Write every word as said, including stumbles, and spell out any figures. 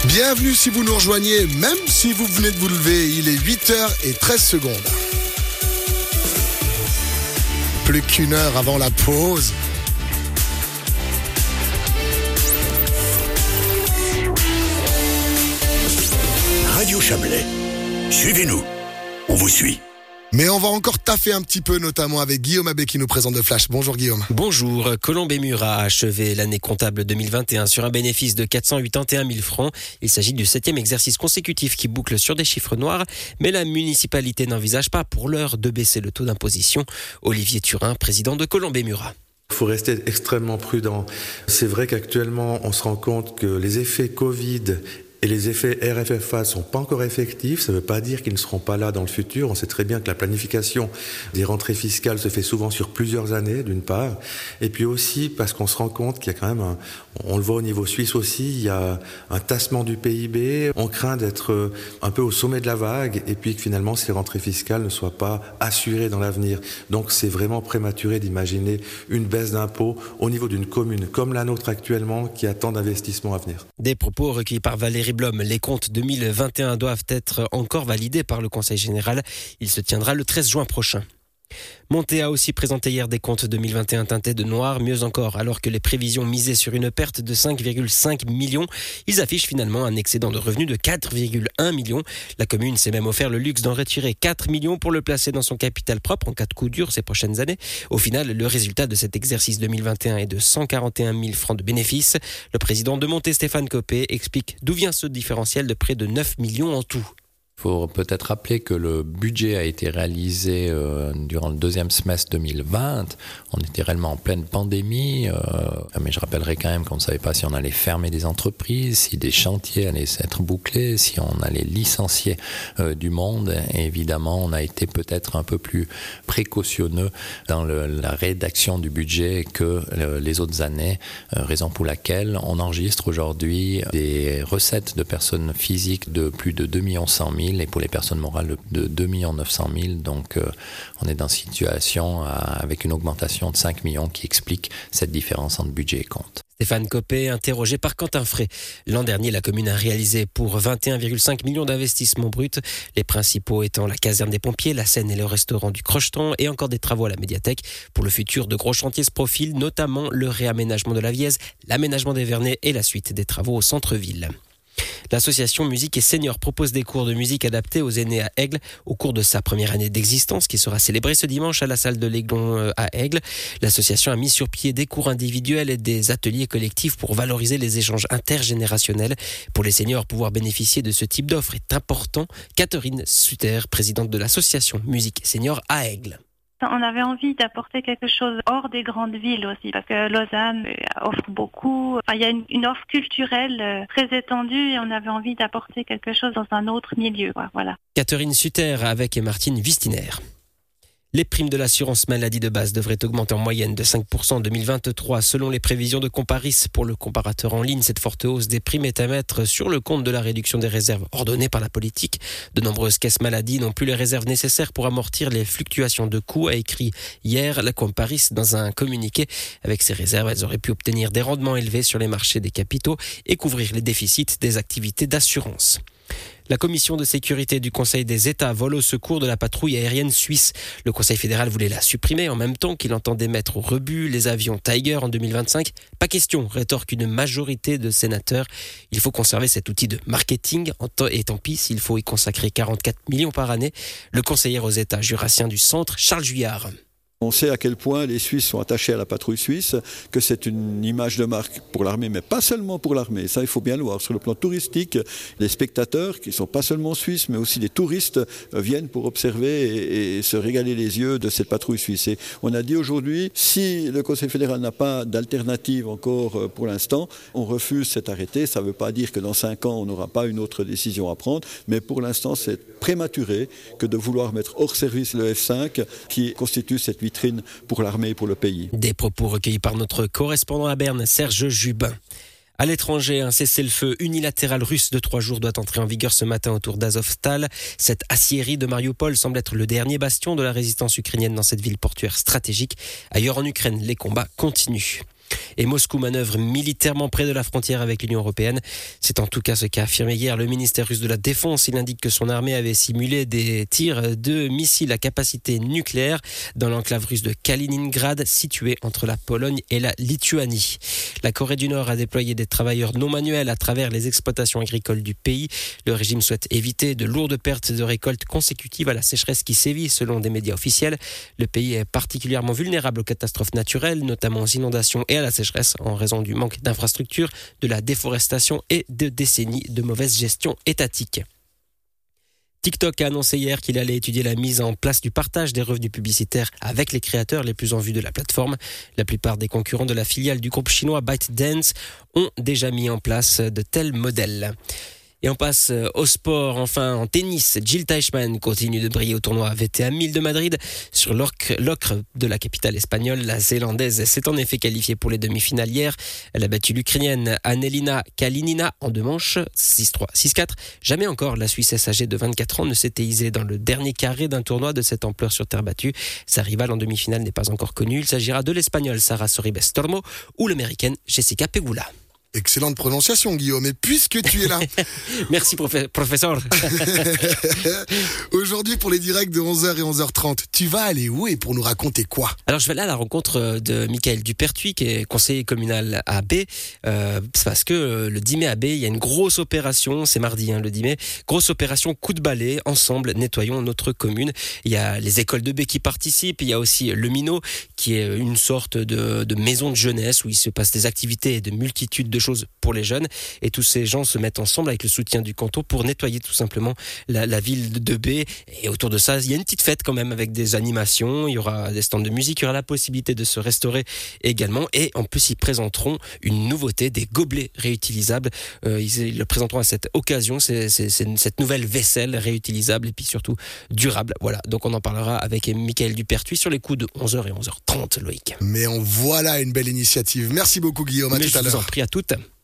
Bienvenue si vous nous rejoignez, même si vous venez de vous lever, il est huit heures treize secondes. Plus qu'une heure avant la pause. Radio Chablais, suivez-nous, on vous suit. Mais on va encore taffer un petit peu, notamment avec Guillaume Abbé qui nous présente de Flash. Bonjour Guillaume. Bonjour. Colombey-Mur a achevé l'année comptable deux mille vingt et un sur un bénéfice de quatre cent quatre-vingt-onze mille francs. Il s'agit du septième exercice consécutif qui boucle sur des chiffres noirs. Mais la municipalité n'envisage pas pour l'heure de baisser le taux d'imposition. Olivier Turin, président de Colombey-Mur. Il faut rester extrêmement prudent. C'est vrai qu'actuellement, on se rend compte que les effets Covid et les effets R F F A ne sont pas encore effectifs. Ça ne veut pas dire qu'ils ne seront pas là dans le futur. On sait très bien que la planification des rentrées fiscales se fait souvent sur plusieurs années, d'une part. Et puis aussi parce qu'on se rend compte qu'il y a quand même, un, on le voit au niveau suisse aussi, il y a un tassement du P I B. On craint d'être un peu au sommet de la vague et puis que finalement ces rentrées fiscales ne soient pas assurées dans l'avenir. Donc c'est vraiment prématuré d'imaginer une baisse d'impôts au niveau d'une commune comme la nôtre actuellement qui a tant d'investissements à venir. Des propos recueillis par Valérie Blom. Les comptes deux mille vingt et un doivent être encore validés par le Conseil général. Il se tiendra le treize juin prochain. Monté a aussi présenté hier des comptes deux mille vingt et un teintés de noir. Mieux encore, alors que les prévisions misaient sur une perte de cinq virgule cinq millions, ils affichent finalement un excédent de revenus de quatre virgule un millions. La commune s'est même offert le luxe d'en retirer quatre millions pour le placer dans son capital propre en cas de coup dur ces prochaines années. Au final, le résultat de cet exercice deux mille vingt et un est de cent quarante et un mille francs de bénéfices. Le président de Monté, Stéphane Copé, explique d'où vient ce différentiel de près de neuf millions en tout. Il faut peut-être rappeler que le budget a été réalisé euh, durant le deuxième semestre deux mille vingt. On était réellement en pleine pandémie, euh, mais je rappellerai quand même qu'on ne savait pas si on allait fermer des entreprises, si des chantiers allaient être bouclés, si on allait licencier euh, du monde. Et évidemment, on a été peut-être un peu plus précautionneux dans le, la rédaction du budget que euh, les autres années, euh, raison pour laquelle on enregistre aujourd'hui des recettes de personnes physiques de plus de deux millions cent mille et pour les personnes morales de deux millions neuf cent mille. Donc euh, on est dans une situation à, avec une augmentation de cinq millions qui explique cette différence entre budget et compte. Stéphane Copé, interrogé par Quentin Frey. L'an dernier, la commune a réalisé pour vingt et un virgule cinq millions d'investissements bruts. Les principaux étant la caserne des pompiers, la Seine et le restaurant du Crocheton et encore des travaux à la médiathèque. Pour le futur, de gros chantiers se profilent, notamment le réaménagement de la Vièze, l'aménagement des Vernets et la suite des travaux au centre-ville. L'association Musique et Seniors propose des cours de musique adaptés aux aînés à Aigle au cours de sa première année d'existence qui sera célébrée ce dimanche à la salle de l'Aiglon à Aigle. L'association a mis sur pied des cours individuels et des ateliers collectifs pour valoriser les échanges intergénérationnels. Pour les seniors, pouvoir bénéficier de ce type d'offre est important. Catherine Sutter, présidente de l'association Musique et Seniors à Aigle. On avait envie d'apporter quelque chose hors des grandes villes aussi, parce que Lausanne offre beaucoup. Enfin, il y a une, une offre culturelle très étendue et on avait envie d'apporter quelque chose dans un autre milieu. Voilà. Catherine Sutter avec Martine Vistiner. Les primes de l'assurance maladie de base devraient augmenter en moyenne de cinq pour cent en deux mille vingt-trois. Selon les prévisions de Comparis pour le comparateur en ligne, cette forte hausse des primes est à mettre sur le compte de la réduction des réserves ordonnée par la politique. De nombreuses caisses maladie n'ont plus les réserves nécessaires pour amortir les fluctuations de coûts, a écrit hier la Comparis dans un communiqué. Avec ces réserves, elles auraient pu obtenir des rendements élevés sur les marchés des capitaux et couvrir les déficits des activités d'assurance. La commission de sécurité du Conseil des États vole au secours de la patrouille aérienne suisse. Le Conseil fédéral voulait la supprimer en même temps qu'il entendait mettre au rebut les avions Tiger en deux mille vingt-cinq. Pas question, rétorque une majorité de sénateurs. Il faut conserver cet outil de marketing et tant pis s'il faut y consacrer quarante-quatre millions par année. Le conseiller aux États jurassiens du centre, Charles Juillard. On sait à quel point les Suisses sont attachés à la patrouille suisse, que c'est une image de marque pour l'armée, mais pas seulement pour l'armée. Ça, il faut bien le voir. Sur le plan touristique, les spectateurs, qui ne sont pas seulement suisses, mais aussi les touristes, viennent pour observer et, et se régaler les yeux de cette patrouille suisse. Et on a dit aujourd'hui, si le Conseil fédéral n'a pas d'alternative encore pour l'instant, on refuse cet arrêté. Ça ne veut pas dire que dans cinq ans, on n'aura pas une autre décision à prendre, mais pour l'instant, c'est prématuré que de vouloir mettre hors service le F cinq, qui constitue cette vitrine pour l'armée et pour le pays. Des propos recueillis par notre correspondant à Berne, Serge Jubin. À l'étranger, un cessez-le-feu unilatéral russe de trois jours doit entrer en vigueur ce matin autour d'Azovstal. Cette aciérie de Mariupol semble être le dernier bastion de la résistance ukrainienne dans cette ville portuaire stratégique. Ailleurs en Ukraine, les combats continuent. Et Moscou manœuvre militairement près de la frontière avec l'Union européenne. C'est en tout cas ce qu'a affirmé hier le ministère russe de la Défense. Il indique que son armée avait simulé des tirs de missiles à capacité nucléaire dans l'enclave russe de Kaliningrad, située entre la Pologne et la Lituanie. La Corée du Nord a déployé des travailleurs non manuels à travers les exploitations agricoles du pays. Le régime souhaite éviter de lourdes pertes de récoltes consécutives à la sécheresse qui sévit selon des médias officiels. Le pays est particulièrement vulnérable aux catastrophes naturelles, notamment aux inondations et à la sécheresse en raison du manque d'infrastructures, de la déforestation et de décennies de mauvaise gestion étatique. TikTok a annoncé hier qu'il allait étudier la mise en place du partage des revenus publicitaires avec les créateurs les plus en vue de la plateforme. La plupart des concurrents de la filiale du groupe chinois ByteDance ont déjà mis en place de tels modèles. Et on passe au sport, enfin en tennis. Jil Teichmann continue de briller au tournoi V T A mille de Madrid. Sur l'ocre de la capitale espagnole, la Zélandaise s'est en effet qualifiée pour les demi-finales hier. Elle a battu l'Ukrainienne Annelina Kalinina en deux manches, six trois, six quatre. Jamais encore la Suissesse âgée de vingt-quatre ans ne s'était hisée dans le dernier carré d'un tournoi de cette ampleur sur terre battue. Sa rivale en demi-finale n'est pas encore connue. Il s'agira de l'Espagnole Sara Sorribes Tormo ou l'Américaine Jessica Pegula. Excellente prononciation, Guillaume. Et puisque tu es là... Merci, profe- professeur. Aujourd'hui, pour les directs de onze heures et onze heures trente, tu vas aller où et pour nous raconter quoi? Alors, je vais aller à la rencontre de Michael Dupertuis, qui est conseiller communal à B. Euh, c'est parce que le dix mai à B, il y a une grosse opération. C'est mardi, hein, le dix mai. Grosse opération coup de balai. Ensemble, nettoyons notre commune. Il y a les écoles de B qui participent. Il y a aussi le Minot, qui est une sorte de, de maison de jeunesse où il se passe des activités et de multitudes de choses pour les jeunes, et tous ces gens se mettent ensemble avec le soutien du canton pour nettoyer tout simplement la, la ville de B. Et autour de ça, il y a une petite fête quand même avec des animations, il y aura des stands de musique, il y aura la possibilité de se restaurer également, et en plus ils présenteront une nouveauté, des gobelets réutilisables. Euh, ils, ils le présenteront à cette occasion, c'est, c'est, c'est cette nouvelle vaisselle réutilisable et puis surtout durable. Voilà, donc on en parlera avec Michael Dupertuis sur les coups de onze heures et onze heures trente, Loïc. Mais en voilà une belle initiative. Merci beaucoup, Guillaume. À Mais tout je à vous l'heure. en prie, à toutes.